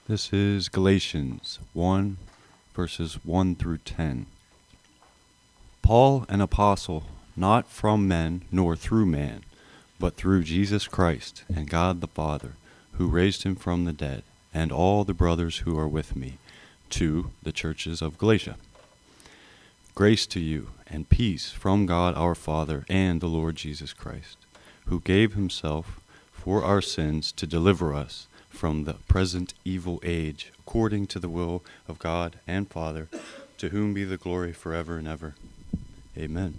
This is Galatians 1, verses 1 through 10. Paul, an apostle, not from men nor through man, but through Jesus Christ and God the Father, who raised him from the dead, and all the brothers who are with me, to the churches of Galatia. Grace to you and peace from God our Father and the Lord Jesus Christ, who gave himself for our sins to deliver us from the present evil age, according to the will of God and Father, to whom be the glory forever and ever. Amen.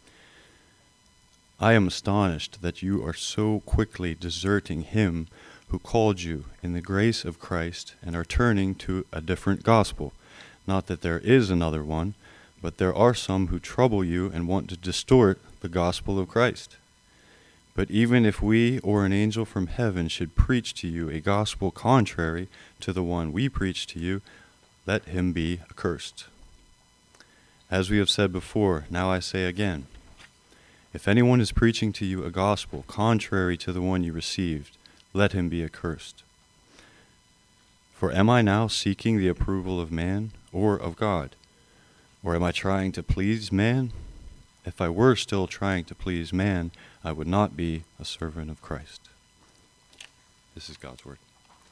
I am astonished that you are so quickly deserting him who called you in the grace of Christ and are turning to a different gospel. Not that there is another one, but there are some who trouble you and want to distort the gospel of Christ. But even if we or an angel from heaven should preach to you a gospel contrary to the one we preach to you, let him be accursed. As we have said before, now I say again, if anyone is preaching to you a gospel contrary to the one you received, let him be accursed. For am I now seeking the approval of man or of God? Or am I trying to please man? If I were still trying to please man, I would not be a servant of Christ. This is God's word.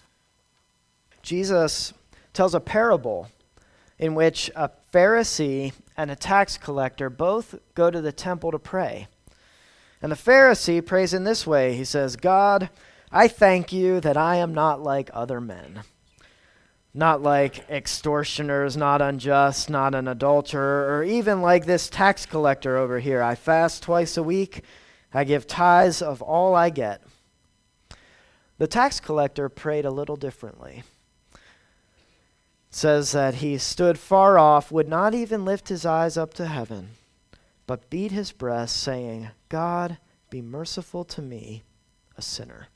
Jesus tells a parable in which a Pharisee and a tax collector both go to the temple to pray. And the Pharisee prays in this way. He says, God, I thank you that I am not like other men. Not like extortioners, not unjust, not an adulterer, or even like this tax collector over here. I fast twice a week. I give tithes of all I get. The tax collector prayed a little differently. It says that he stood far off, would not even lift his eyes up to heaven, but beat his breast, saying, God, be merciful to me, a sinner.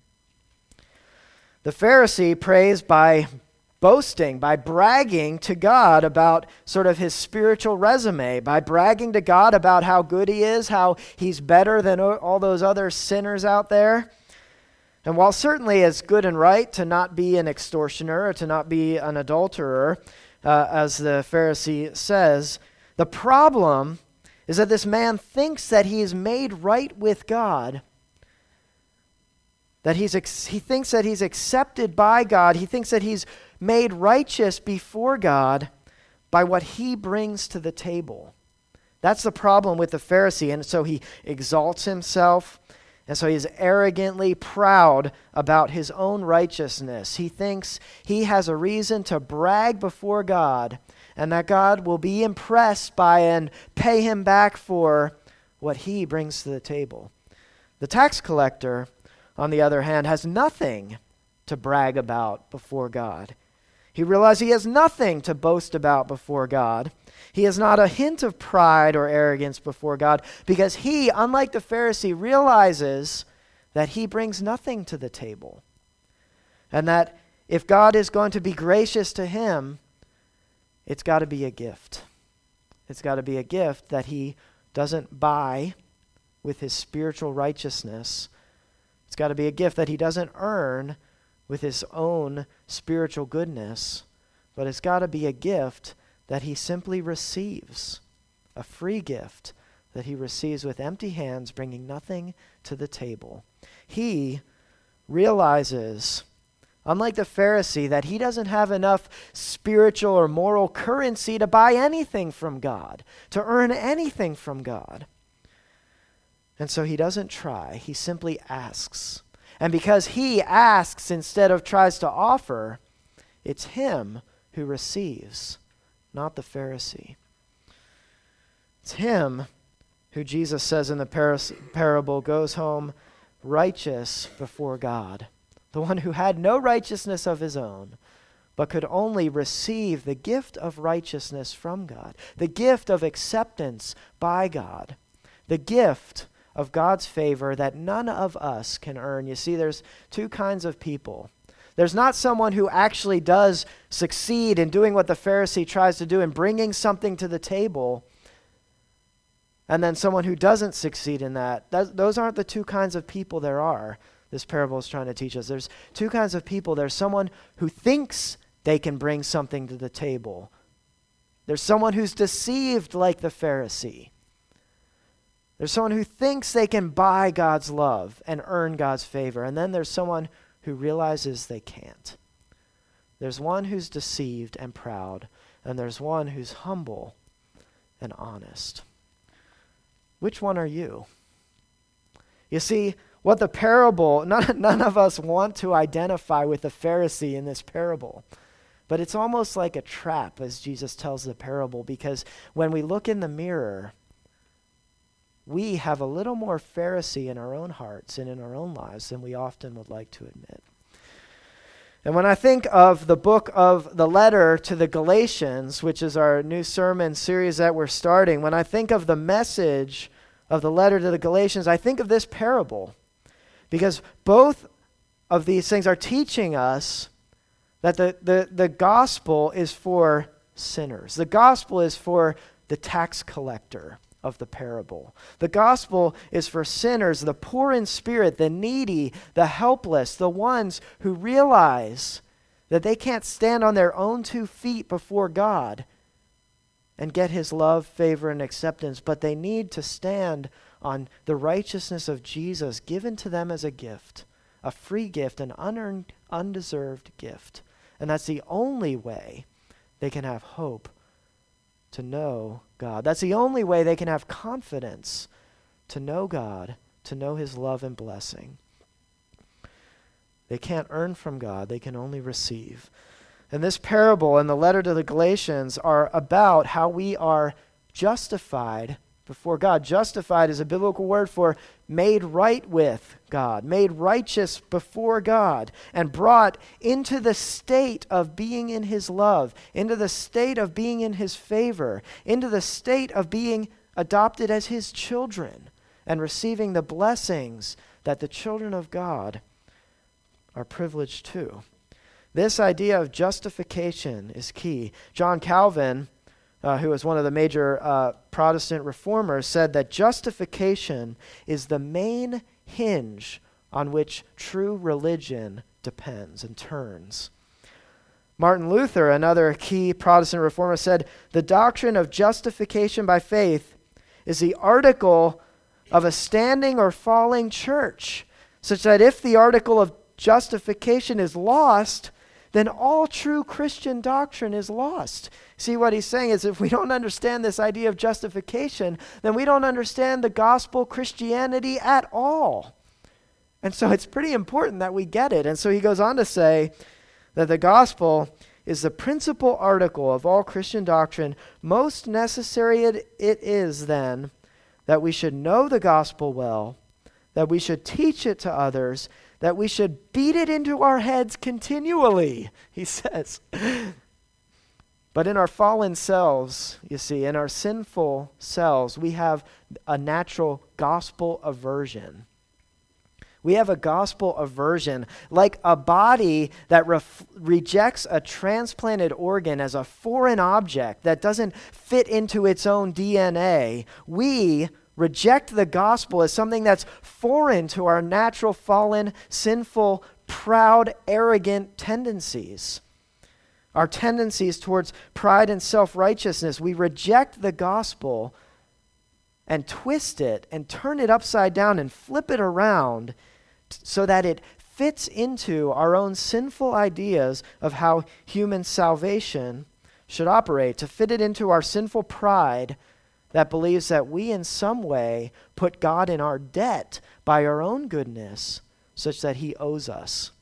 The Pharisee prays by boasting, by bragging to God about sort of his spiritual resume, by bragging to God about how good he is, how he's better than all those other sinners out there. And while certainly it's good and right to not be an extortioner or to not be an adulterer, as the Pharisee says, the problem is that this man thinks that he is made right with God, that he thinks that he's accepted by God. He thinks that he's made righteous before God by what he brings to the table. That's the problem with the Pharisee. And so he exalts himself, and so he's arrogantly proud about his own righteousness. He thinks he has a reason to brag before God, and that God will be impressed by and pay him back for what he brings to the table. The tax collector, on the other hand, has nothing to brag about before God. He realizes he has nothing to boast about before God. He has not a hint of pride or arrogance before God because he, unlike the Pharisee, realizes that he brings nothing to the table. And that if God is going to be gracious to him, it's got to be a gift. It's got to be a gift that he doesn't buy with his spiritual righteousness. It's got to be a gift that he doesn't earn with his own spiritual goodness, but it's got to be a gift that he simply receives, a free gift that he receives with empty hands, bringing nothing to the table. He realizes, unlike the Pharisee, that he doesn't have enough spiritual or moral currency to buy anything from God, to earn anything from God. And so he doesn't try, he simply asks. And because he asks instead of tries to offer, it's him who receives, not the Pharisee. It's him who Jesus says in the parable goes home righteous before God. The one who had no righteousness of his own, but could only receive the gift of righteousness from God, the gift of acceptance by God, the gift of God's favor that none of us can earn. You see, there's two kinds of people. There's not someone who actually does succeed in doing what the Pharisee tries to do and bringing something to the table, and then someone who doesn't succeed in that. Those aren't the two kinds of people there are. This parable is trying to teach us. There's two kinds of people. There's someone who thinks they can bring something to the table. There's someone who's deceived like the Pharisee. There's someone who thinks they can buy God's love and earn God's favor. And then there's someone who realizes they can't. There's one who's deceived and proud, and there's one who's humble and honest. Which one are you? You see, what the parable, none of us want to identify with the Pharisee in this parable. But it's almost like a trap, as Jesus tells the parable, because when we look in the mirror, we have a little more Pharisee in our own hearts and in our own lives than we often would like to admit. And when I think of the letter to the Galatians, which is our new sermon series that we're starting, when I think of the message of the letter to the Galatians, I think of this parable. Because both of these things are teaching us that the gospel is for sinners. The gospel is for the tax collector of the parable. The gospel is for sinners, the poor in spirit, the needy, the helpless, the ones who realize that they can't stand on their own 2 feet before God and get his love, favor, and acceptance, but they need to stand on the righteousness of Jesus given to them as a gift, a free gift, an unearned, undeserved gift. And that's the only way they can have hope to know God. That's the only way they can have confidence to know God, to know his love and blessing. They can't earn from God, they can only receive. And this parable and the letter to the Galatians are about how we are justified before God. Justified is a biblical word for made right with God, made righteous before God, and brought into the state of being in his love, into the state of being in his favor, into the state of being adopted as his children and receiving the blessings that the children of God are privileged to. This idea of justification is key. John Calvin, who was one of the major Protestant reformers, said that justification is the main hinge on which true religion depends and turns. Martin Luther, another key Protestant reformer, said the doctrine of justification by faith is the article of a standing or falling church, such that if the article of justification is lost, then all true Christian doctrine is lost. See, what he's saying is if we don't understand this idea of justification, then we don't understand the gospel Christianity at all. And so it's pretty important that we get it. And so he goes on to say that the gospel is the principal article of all Christian doctrine. Most necessary it is then that we should know the gospel well, that we should teach it to others, that we should beat it into our heads continually, he says. But in our fallen selves, you see, in our sinful selves, we have a natural gospel aversion. We have a gospel aversion, like a body that rejects a transplanted organ as a foreign object that doesn't fit into its own DNA. We reject the gospel as something that's foreign to our natural, fallen, sinful, proud, arrogant tendencies. Our tendencies towards pride and self-righteousness. We reject the gospel and twist it and turn it upside down and flip it around so that it fits into our own sinful ideas of how human salvation should operate, to fit it into our sinful pride that believes that we in some way put God in our debt by our own goodness, such that he owes us,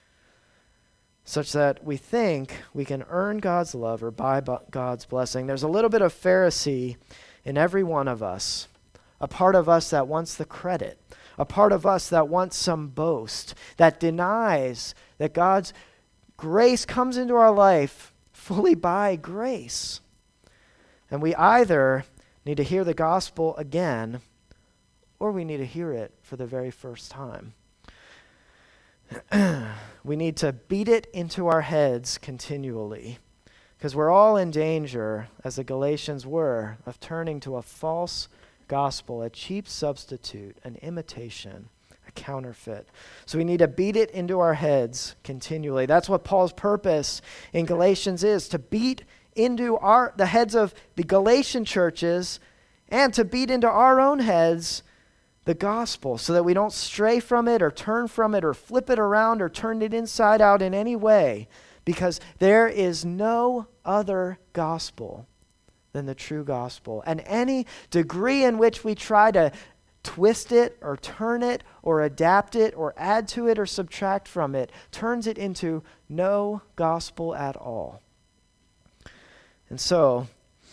such that we think we can earn God's love or buy God's blessing. There's a little bit of Pharisee in every one of us, a part of us that wants the credit, a part of us that wants some boast, that denies that God's grace comes into our life fully by grace. And we either need to hear the gospel again, or we need to hear it for the very first time. We need to beat it into our heads continually, because we're all in danger, as the Galatians were, of turning to a false gospel, a cheap substitute, an imitation, a counterfeit. So we need to beat it into our heads continually. That's what Paul's purpose in Galatians is, to beat into the heads of the Galatian churches and to beat into our own heads the gospel so that we don't stray from it or turn from it or flip it around or turn it inside out in any way, because there is no other gospel than the true gospel. And any degree in which we try to twist it or turn it or adapt it or add to it or subtract from it turns it into no gospel at all. And so,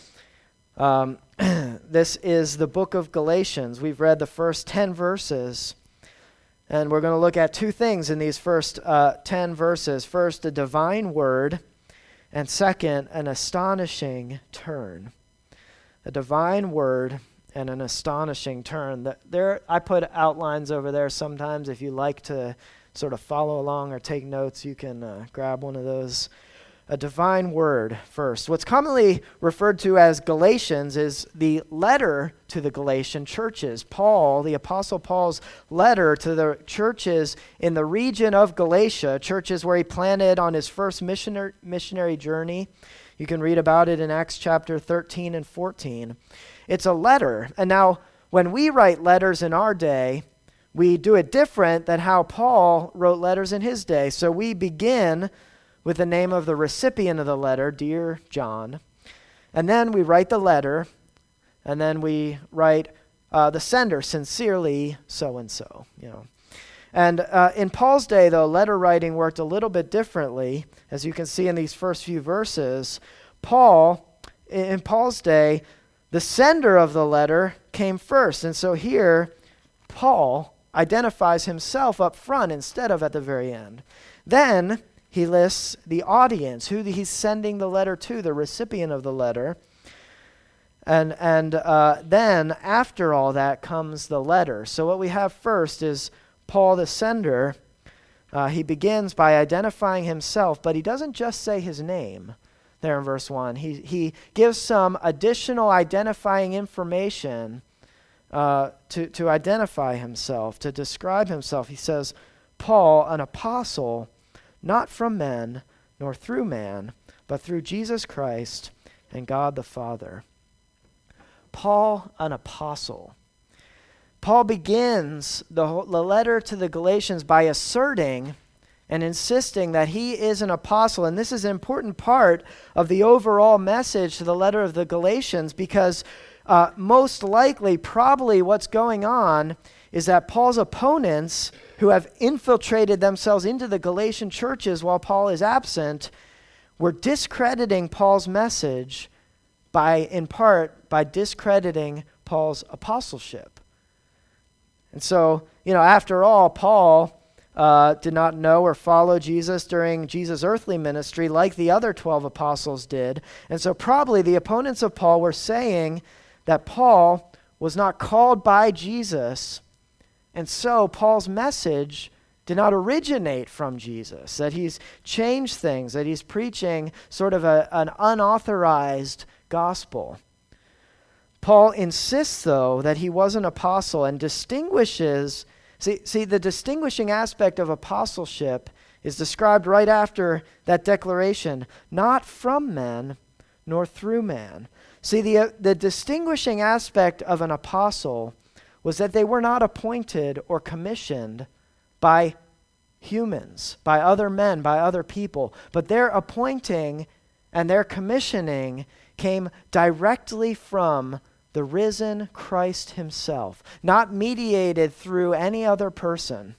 this is the book of Galatians. We've read the first 10 verses, and we're going to look at two things in these first 10 verses. First, a divine word, and second, an astonishing turn. A divine word and an astonishing turn. I put outlines over there sometimes. If you like to sort of follow along or take notes, you can grab one of those. A divine word first. What's commonly referred to as Galatians is the letter to the Galatian churches. Paul, the Apostle Paul's letter to the churches in the region of Galatia, churches where he planted on his first missionary journey. You can read about it in Acts chapter 13 and 14. It's a letter. And now, when we write letters in our day, we do it different than how Paul wrote letters in his day. So we begin with the name of the recipient of the letter, Dear John. And then we write the letter, and then we write the sender, Sincerely so-and-so. And in Paul's day, though, letter writing worked a little bit differently. As you can see in these first few verses, in Paul's day, the sender of the letter came first. And so here, Paul identifies himself up front instead of at the very end. Then he lists the audience, who he's sending the letter to, the recipient of the letter. And then after all that comes the letter. So what we have first is Paul the sender. He begins by identifying himself, but he doesn't just say his name there in verse 1. He gives some additional identifying information to identify himself, to describe himself. He says, Paul, an apostle, not from men, nor through man, but through Jesus Christ and God the Father. Paul, an apostle. Paul begins the letter to the Galatians by asserting and insisting that he is an apostle. And this is an important part of the overall message to the letter of the Galatians, because most likely, probably what's going on is that Paul's opponents, who have infiltrated themselves into the Galatian churches while Paul is absent, were discrediting Paul's message in part by discrediting Paul's apostleship. And so, after all, Paul did not know or follow Jesus during Jesus' earthly ministry like the other 12 apostles did. And so probably the opponents of Paul were saying that Paul was not called by Jesus, and so Paul's message did not originate from Jesus, that he's changed things, that he's preaching sort of an unauthorized gospel. Paul insists, though, that he was an apostle and distinguishes. See, the distinguishing aspect of apostleship is described right after that declaration, not from men nor through man. See, the distinguishing aspect of an apostle was that they were not appointed or commissioned by humans, by other men, by other people, but their appointing and their commissioning came directly from the risen Christ himself, not mediated through any other person.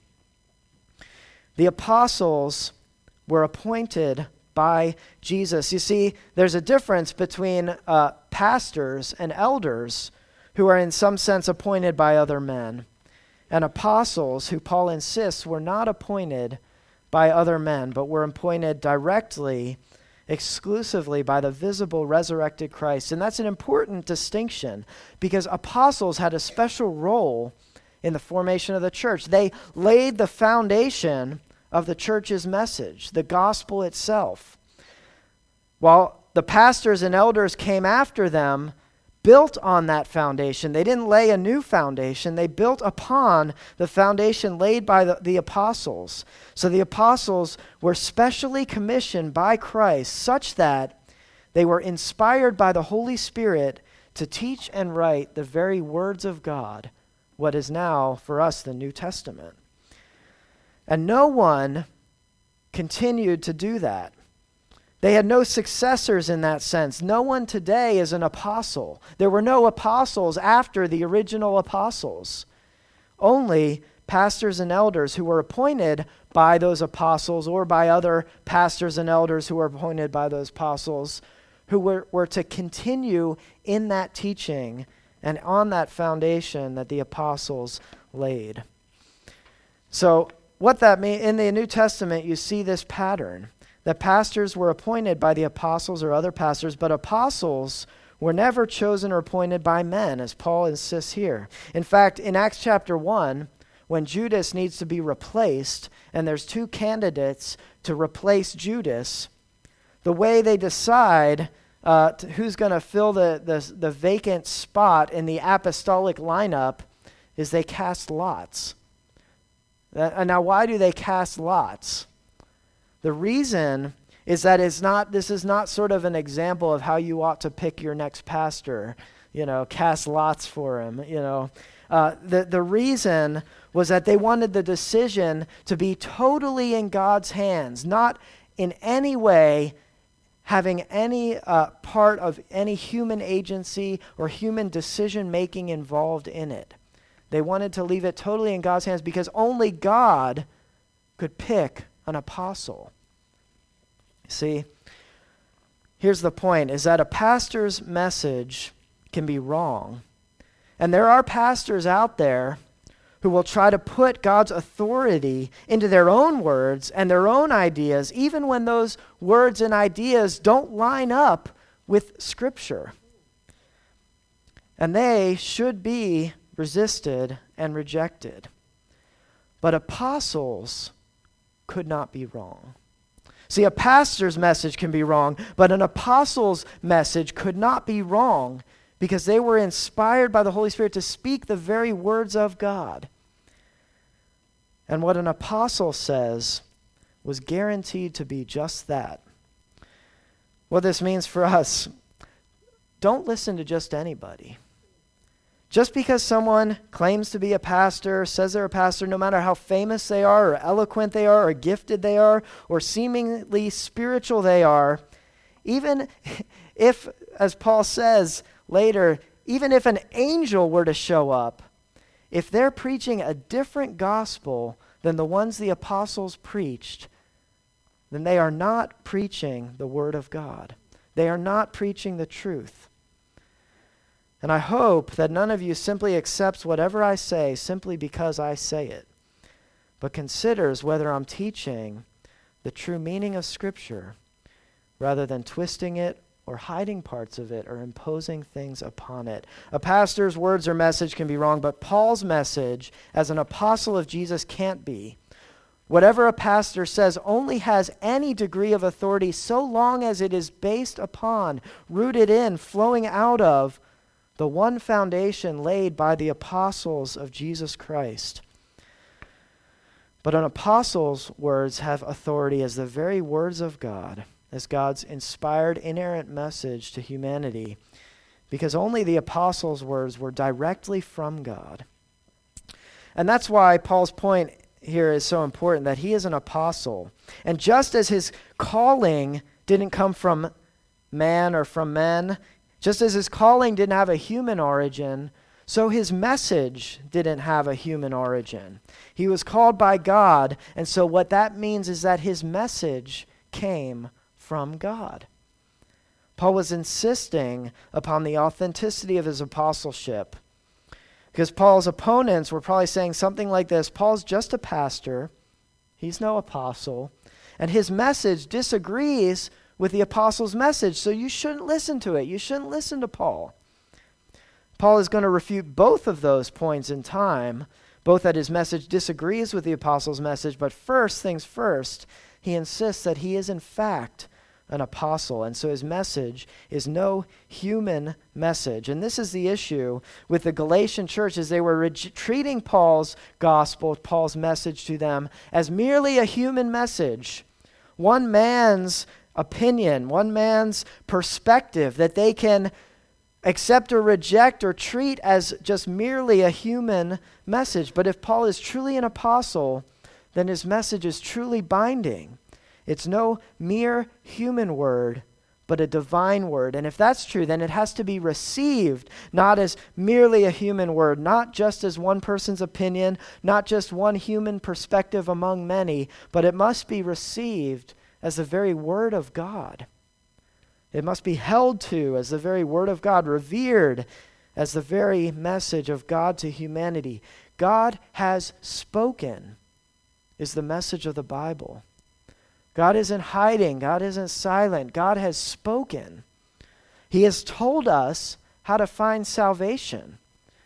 The apostles were appointed by Jesus. You see, there's a difference between pastors and elders who are in some sense appointed by other men, and apostles who Paul insists were not appointed by other men, but were appointed directly, exclusively by the visible resurrected Christ. And that's an important distinction, because apostles had a special role in the formation of the church. They laid the foundation of the church's message, the gospel itself. While the pastors and elders came after them, built on that foundation. They didn't lay a new foundation. They built upon the foundation laid by the apostles. So the apostles were specially commissioned by Christ such that they were inspired by the Holy Spirit to teach and write the very words of God, what is now for us the New Testament. And no one continued to do that. They had no successors in that sense. No one today is an apostle. There were no apostles after the original apostles. Only pastors and elders who were appointed by those apostles or by other pastors and elders who were appointed by those apostles who were to continue in that teaching and on that foundation that the apostles laid. So what that means, in the New Testament, you see this pattern, that pastors were appointed by the apostles or other pastors, but apostles were never chosen or appointed by men, as Paul insists here. In fact, in Acts chapter 1, when Judas needs to be replaced, and there's two candidates to replace Judas, the way they decide who's going to fill the vacant spot in the apostolic lineup is they cast lots. Now, why do they cast lots? The reason is that this is not sort of an example of how you ought to pick your next pastor, cast lots for him, The reason was that they wanted the decision to be totally in God's hands, not in any way having any part of any human agency or human decision-making involved in it. They wanted to leave it totally in God's hands because only God could pick an apostle. See, here's the point, is that a pastor's message can be wrong. And there are pastors out there who will try to put God's authority into their own words and their own ideas, even when those words and ideas don't line up with Scripture. And they should be resisted and rejected. But apostles could not be wrong. See, a pastor's message can be wrong, but an apostle's message could not be wrong because they were inspired by the Holy Spirit to speak the very words of God. And what an apostle says was guaranteed to be just that. What this means for us, don't listen to just anybody. Just because someone claims to be a pastor, says they're a pastor, no matter how famous they are, or eloquent they are, or gifted they are, or seemingly spiritual they are, even if, as Paul says later, even if an angel were to show up, if they're preaching a different gospel than the ones the apostles preached, then they are not preaching the word of God. They are not preaching the truth. And I hope that none of you simply accepts whatever I say simply because I say it, but considers whether I'm teaching the true meaning of Scripture rather than twisting it or hiding parts of it or imposing things upon it. A pastor's words or message can be wrong, but Paul's message as an apostle of Jesus can't be. Whatever a pastor says only has any degree of authority so long as it is based upon, rooted in, flowing out of the one foundation laid by the apostles of Jesus Christ. But an apostle's words have authority as the very words of God, as God's inspired, inerrant message to humanity, because only the apostles' words were directly from God. And that's why Paul's point here is so important, that he is an apostle. And just as his calling didn't come from man or from men, just as his calling didn't have a human origin, so his message didn't have a human origin. He was called by God, and so what that means is that his message came from God. Paul was insisting upon the authenticity of his apostleship, because Paul's opponents were probably saying something like this: Paul's just a pastor, he's no apostle, and his message disagrees with the apostle's message, so you shouldn't listen to it. You shouldn't listen to Paul. Paul is going to refute both of those points in time, both that his message disagrees with the apostle's message, but first things first, he insists that he is in fact an apostle. And so his message is no human message. And this is the issue with the Galatian church, is they were treating Paul's gospel, Paul's message to them, as merely a human message. One man's opinion, one man's perspective that they can accept or reject or treat as just merely a human message. But if Paul is truly an apostle, then his message is truly binding. It's no mere human word, but a divine word. And if that's true, then it has to be received, not as merely a human word, not just as one person's opinion, not just one human perspective among many, but it must be received as the very word of God. It must be held to as the very word of God, revered as the very message of God to humanity. God has spoken is the message of the Bible. God isn't hiding. God isn't silent. God has spoken. He has told us how to find salvation.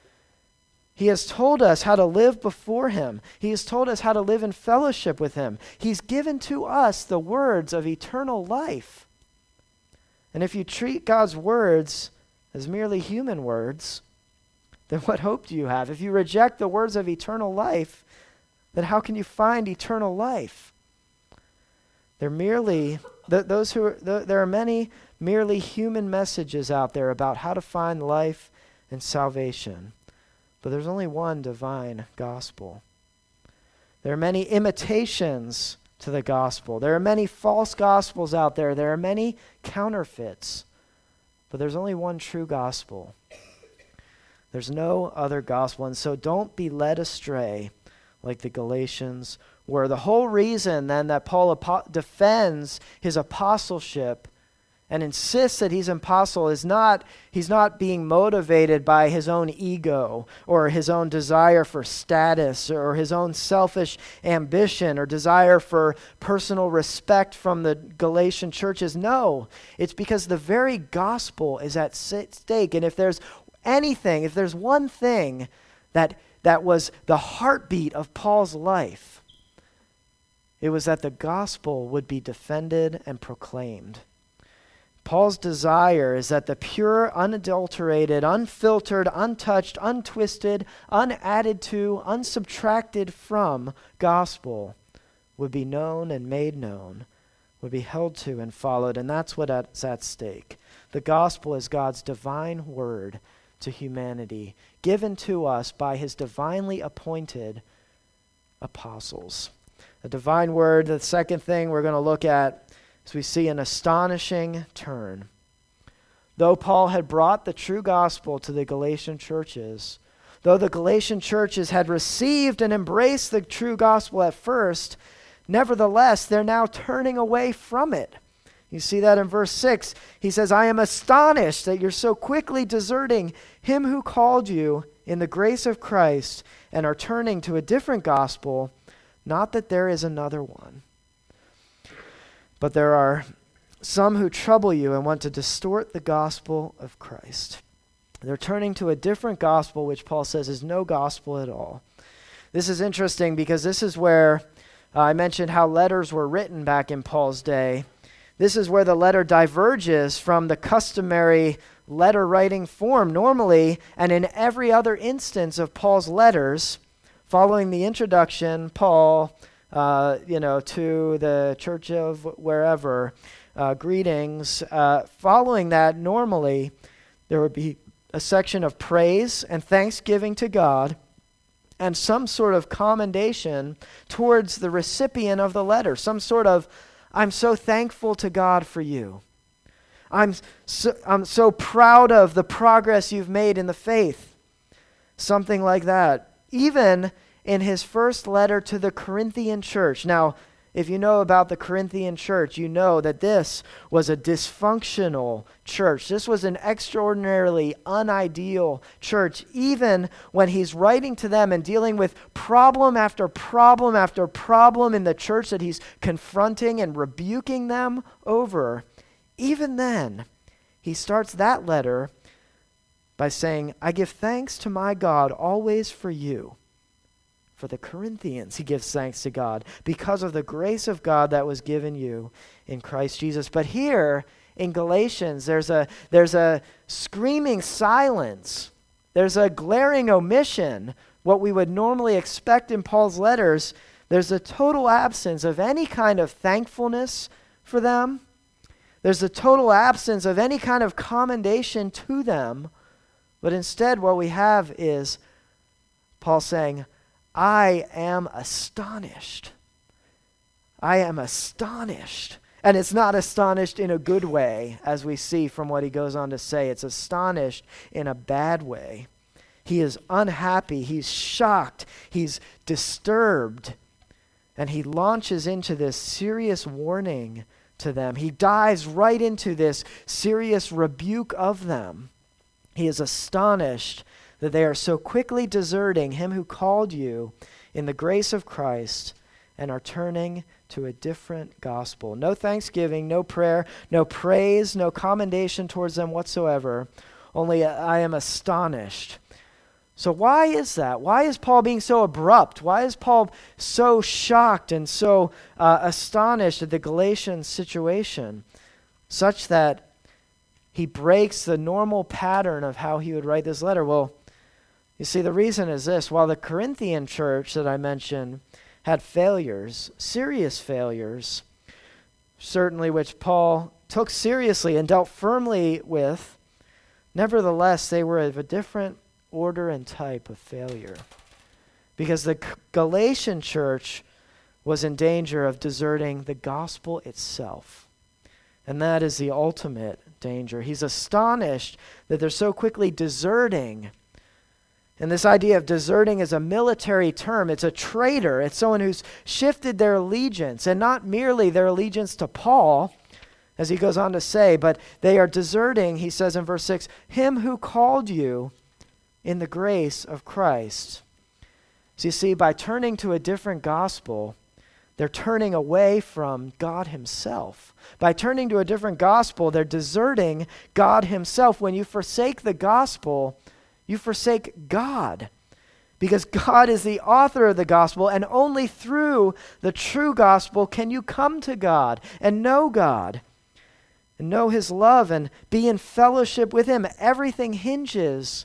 He has told us how to live before him. He has told us how to live in fellowship with him. He's given to us the words of eternal life. And if you treat God's words as merely human words, then what hope do you have? If you reject the words of eternal life, then how can you find eternal life? They're merely, there are many merely human messages out there about how to find life and salvation. But there's only one divine gospel. There are many imitations to the gospel. There are many false gospels out there. There are many counterfeits. But there's only one true gospel. There's no other gospel. And so don't be led astray like the Galatians were. The whole reason then that Paul defends his apostleship and insists that he's an apostle is he's not being motivated by his own ego or his own desire for status or his own selfish ambition or desire for personal respect from the Galatian churches. No, it's because the very gospel is at stake. And if there's anything, if there's one thing that was the heartbeat of Paul's life, it was that the gospel would be defended and proclaimed. Paul's desire is that the pure, unadulterated, unfiltered, untouched, untwisted, unadded to, unsubtracted from gospel would be known and made known, would be held to and followed, and that's what's at stake. The gospel is God's divine word to humanity, given to us by his divinely appointed apostles. A divine word, the second thing we're going to look at, as we see an astonishing turn. Though Paul had brought the true gospel to the Galatian churches, though the Galatian churches had received and embraced the true gospel at first, nevertheless, they're now turning away from it. You see that in verse 6. He says, I am astonished that you're so quickly deserting him who called you in the grace of Christ and are turning to a different gospel, not that there is another one. But there are some who trouble you and want to distort the gospel of Christ. They're turning to a different gospel, which Paul says is no gospel at all. This is interesting because this is where I mentioned how letters were written back in Paul's day. This is where the letter diverges from the customary letter writing form. Normally, and in every other instance of Paul's letters, following the introduction, Paul, to the church of wherever, greetings. Following that, normally, there would be a section of praise and thanksgiving to God and some sort of commendation towards the recipient of the letter. Some sort of, I'm so thankful to God for you. I'm so proud of the progress you've made in the faith. Something like that. Even in his first letter to the Corinthian church. Now, if you know about the Corinthian church, you know that this was a dysfunctional church. This was an extraordinarily unideal church. Even when he's writing to them and dealing with problem after problem after problem in the church that he's confronting and rebuking them over, even then, he starts that letter by saying, I give thanks to my God always for you, for the Corinthians, he gives thanks to God because of the grace of God that was given you in Christ Jesus. But here in Galatians, there's a screaming silence. There's a glaring omission. What we would normally expect in Paul's letters, there's a total absence of any kind of thankfulness for them. There's a total absence of any kind of commendation to them. But instead, what we have is Paul saying, I am astonished. I am astonished. And it's not astonished in a good way, as we see from what he goes on to say. It's astonished in a bad way. He is unhappy. He's shocked. He's disturbed. And he launches into this serious warning to them. He dives right into this serious rebuke of them. He is astonished that they are so quickly deserting him who called you in the grace of Christ and are turning to a different gospel. No thanksgiving, no prayer, no praise, no commendation towards them whatsoever. Only I am astonished. So why is that? Why is Paul being so abrupt? Why is Paul so shocked and so astonished at the Galatian situation, such that he breaks the normal pattern of how he would write this letter? Well, you see, the reason is this. While the Corinthian church that I mentioned had failures, serious failures, certainly which Paul took seriously and dealt firmly with, nevertheless, they were of a different order and type of failure. Because the Galatian church was in danger of deserting the gospel itself. And that is the ultimate danger. He's astonished that they're so quickly deserting. And this idea of deserting is a military term. It's a traitor. It's someone who's shifted their allegiance, and not merely their allegiance to Paul, as he goes on to say, but they are deserting, he says in verse 6, him who called you in the grace of Christ. So you see, by turning to a different gospel, they're turning away from God himself. By turning to a different gospel, they're deserting God himself. When you forsake the gospel, you forsake God, because God is the author of the gospel, and only through the true gospel can you come to God and know God and know his love and be in fellowship with him. Everything hinges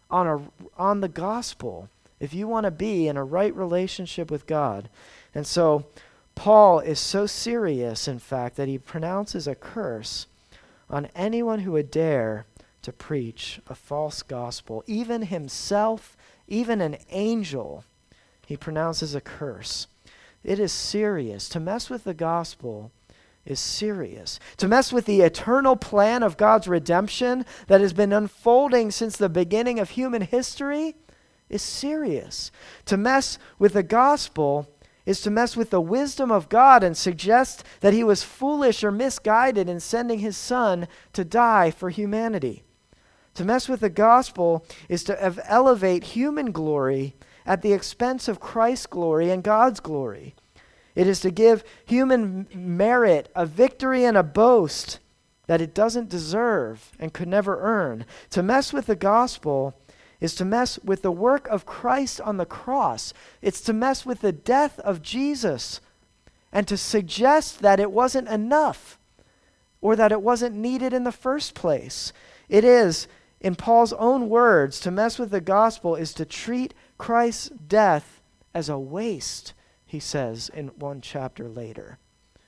on the gospel if you want to be in a right relationship with God. And so Paul is so serious, in fact, that he pronounces a curse on anyone who would dare to preach a false gospel. Even himself, even an angel, he pronounces a curse. It is serious. To mess with the gospel is serious. To mess with the eternal plan of God's redemption that has been unfolding since the beginning of human history is serious. To mess with the gospel is to mess with the wisdom of God and suggest that he was foolish or misguided in sending his son to die for humanity. To mess with the gospel is to elevate human glory at the expense of Christ's glory and God's glory. It is to give human merit a victory and a boast that it doesn't deserve and could never earn. To mess with the gospel is to mess with the work of Christ on the cross. It's to mess with the death of Jesus and to suggest that it wasn't enough or that it wasn't needed in the first place. It is, in Paul's own words, to mess with the gospel is to treat Christ's death as a waste, he says in one chapter later.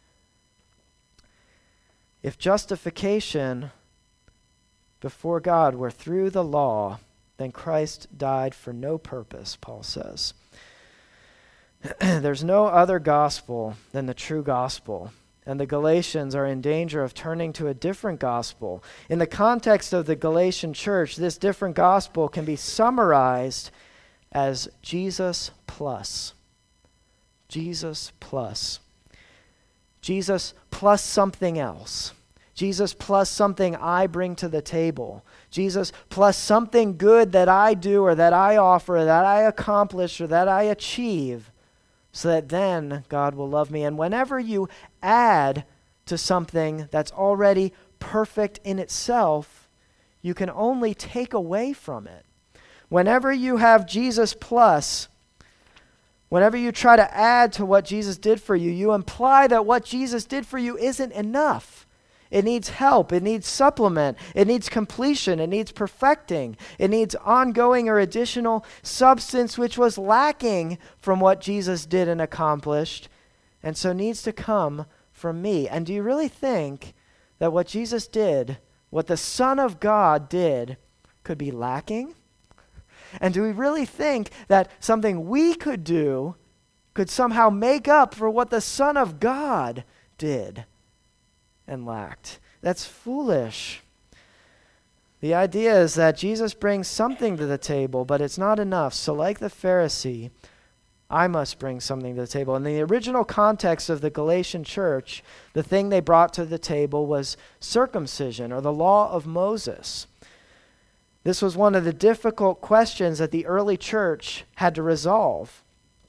If justification before God were through the law, then Christ died for no purpose, Paul says. There's no other gospel than the true gospel. And the Galatians are in danger of turning to a different gospel. In the context of the Galatian church, this different gospel can be summarized as Jesus plus. Jesus plus. Jesus plus something else. Jesus plus something I bring to the table. Jesus plus something good that I do or that I offer, or that I accomplish or that I achieve, so that then God will love me. And whenever you add to something that's already perfect in itself, you can only take away from it. Whenever you have Jesus plus, Whenever you try to add to what Jesus did for you, you imply that what Jesus did for you isn't enough. It needs help. It needs supplement. It needs completion. It needs perfecting. It needs ongoing or additional substance which was lacking from what Jesus did and accomplished, and so needs to come from me. And do you really think that what Jesus did, what the Son of God did, could be lacking? And do we really think that something we could do could somehow make up for what the Son of God did and lacked? That's foolish. The idea is that Jesus brings something to the table, but it's not enough. So like the Pharisee, I must bring something to the table. In the original context of the Galatian church, the thing they brought to the table was circumcision, or the law of Moses. This was one of the difficult questions that the early church had to resolve.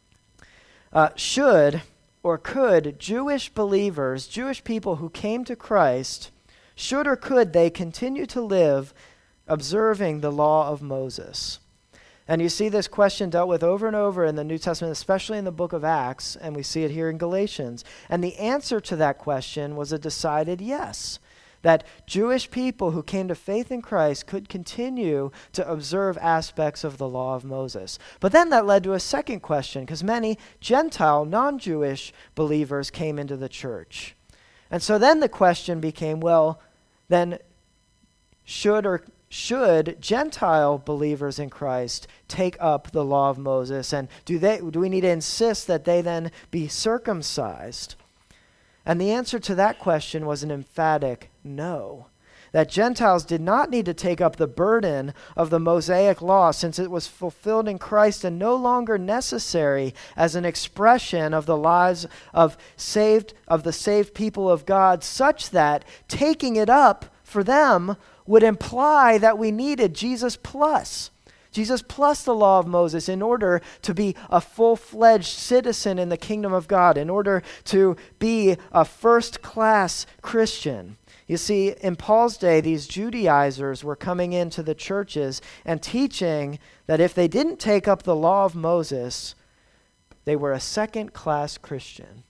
Should or could Jewish believers, Jewish people who came to Christ, should or could they continue to live observing the law of Moses? And you see this question dealt with over and over in the New Testament, especially in the book of Acts, and we see it here in Galatians. And the answer to that question was a decided yes, that Jewish people who came to faith in Christ could continue to observe aspects of the law of Moses. But then that led to a second question, because many Gentile, non-Jewish believers came into the church. And so then the question became, well, then should Gentile believers in Christ take up the law of Moses? And do we need to insist that they then be circumcised? And the answer to that question was an emphatic no. That Gentiles did not need to take up the burden of the Mosaic law, since it was fulfilled in Christ and no longer necessary as an expression of the lives of the saved people of God, such that taking it up for them would imply that we needed Jesus plus the law of Moses in order to be a full-fledged citizen in the kingdom of God, in order to be a first-class Christian. You see, in Paul's day, these Judaizers were coming into the churches and teaching that if they didn't take up the law of Moses, they were a second-class Christian,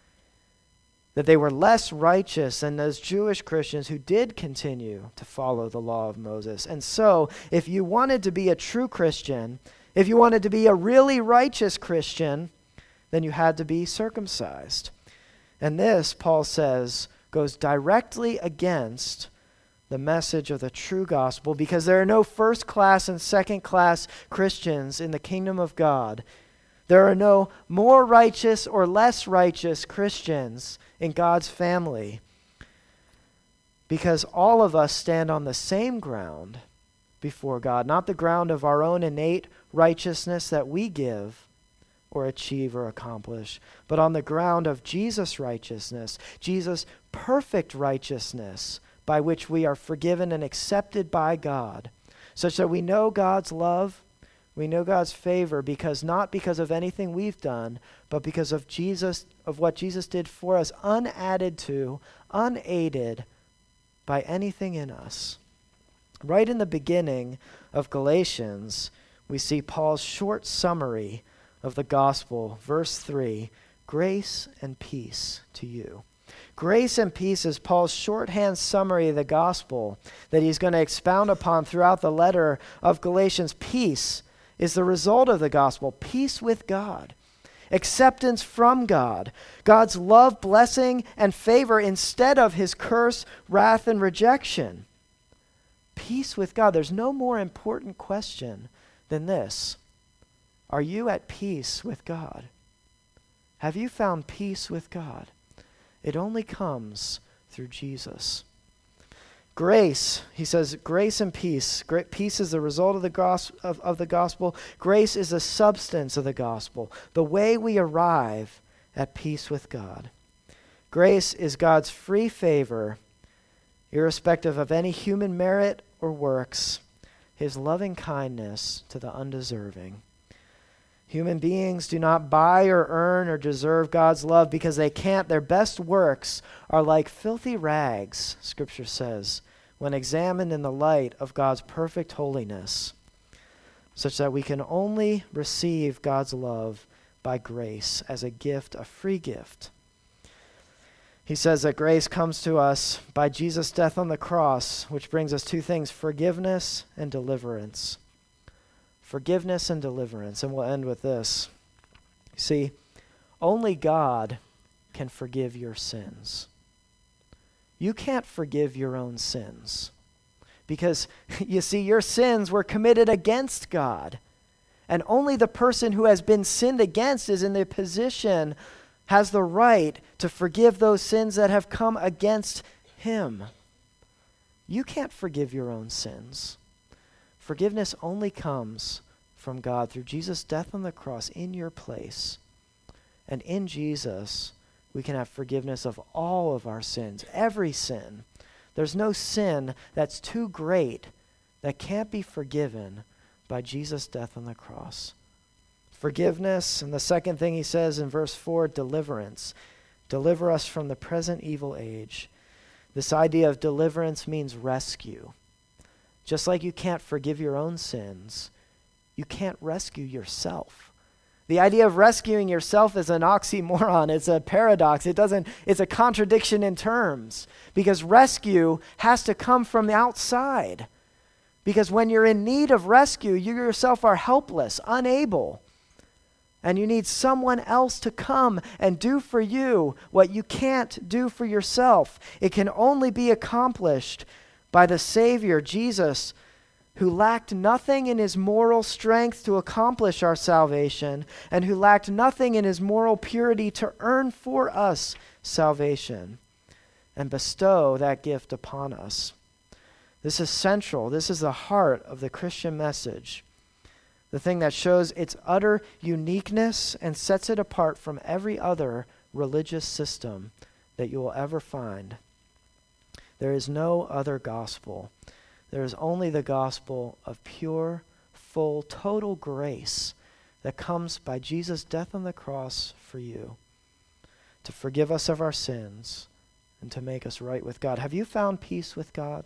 that they were less righteous than those Jewish Christians who did continue to follow the law of Moses. And so, if you wanted to be a true Christian, if you wanted to be a really righteous Christian, then you had to be circumcised. And this, Paul says, goes directly against the message of the true gospel, because there are no first-class and second-class Christians in the kingdom of God. There are no more righteous or less righteous Christians in God's family, because all of us stand on the same ground before God, not the ground of our own innate righteousness that we give or achieve or accomplish, but on the ground of Jesus' righteousness, Jesus' perfect righteousness, by which we are forgiven and accepted by God, such that we know God's love, we know God's favor, not because of anything we've done, but because of Jesus, of what Jesus did for us, unadded to, unaided by anything in us. Right in the beginning of Galatians, we see Paul's short summary of the gospel. Verse 3, grace and peace to you. Grace and peace is Paul's shorthand summary of the gospel that he's going to expound upon throughout the letter of Galatians. Peace is the result of the gospel. Peace with God. Acceptance from God. God's love, blessing, and favor instead of his curse, wrath, and rejection. Peace with God. There's no more important question than this. Are you at peace with God? Have you found peace with God? It only comes through Jesus. Grace, he says, grace and peace. Peace is the result of the gospel. Grace is the substance of the gospel, the way we arrive at peace with God. Grace is God's free favor, irrespective of any human merit or works, his loving kindness to the undeserving. Human beings do not buy or earn or deserve God's love because they can't. Their best works are like filthy rags, Scripture says, when examined in the light of God's perfect holiness, such that we can only receive God's love by grace as a gift, a free gift. He says that grace comes to us by Jesus' death on the cross, which brings us two things: forgiveness and deliverance. Forgiveness and deliverance. And we'll end with this. See, only God can forgive your sins. You can't forgive your own sins because, you see, your sins were committed against God. And only the person who has been sinned against is in the position, has the right to forgive those sins that have come against him. You can't forgive your own sins. Forgiveness only comes from God through Jesus' death on the cross in your place. And in Jesus, we can have forgiveness of all of our sins, every sin. There's no sin that's too great that can't be forgiven by Jesus' death on the cross. Forgiveness, and the second thing he says in verse 4, deliverance. Deliver us from the present evil age. This idea of deliverance means rescue. Just like you can't forgive your own sins, you can't rescue yourself. The idea of rescuing yourself is an oxymoron. It's a paradox. It's a contradiction in terms, because rescue has to come from the outside. Because when you're in need of rescue, you yourself are helpless, unable. And you need someone else to come and do for you what you can't do for yourself. It can only be accomplished by the Savior, Jesus, who lacked nothing in his moral strength to accomplish our salvation, and who lacked nothing in his moral purity to earn for us salvation and bestow that gift upon us. This is central. This is the heart of the Christian message. The thing that shows its utter uniqueness and sets it apart from every other religious system that you will ever find. There is no other gospel. There is only the gospel of pure, full, total grace that comes by Jesus' death on the cross for you, to forgive us of our sins and to make us right with God. Have you found peace with God?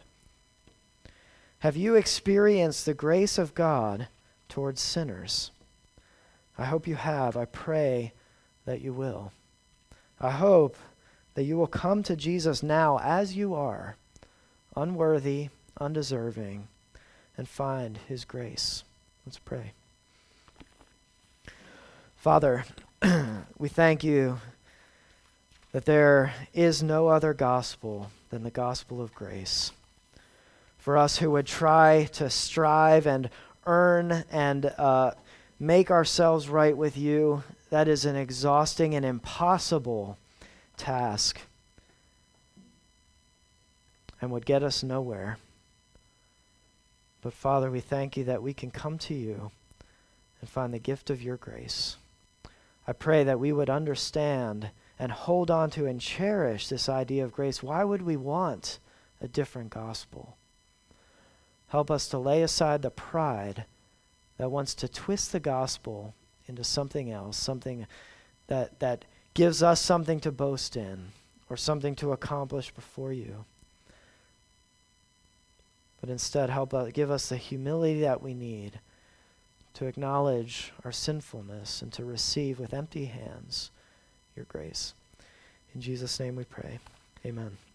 Have you experienced the grace of God towards sinners? I hope you have. I pray that you will. I hope that you will come to Jesus now as you are, unworthy, undeserving, and find his grace. Let's pray. Father, we thank you that there is no other gospel than the gospel of grace. For us who would try to strive and earn and make ourselves right with you, that is an exhausting and impossible task and would get us nowhere. But Father, we thank you that we can come to you and find the gift of your grace. I pray that we would understand and hold on to and cherish this idea of grace. Why would we want a different gospel? Help us to lay aside the pride that wants to twist the gospel into something else, something that gives us something to boast in or something to accomplish before you. But instead, give us the humility that we need to acknowledge our sinfulness and to receive with empty hands your grace. In Jesus' name we pray. Amen.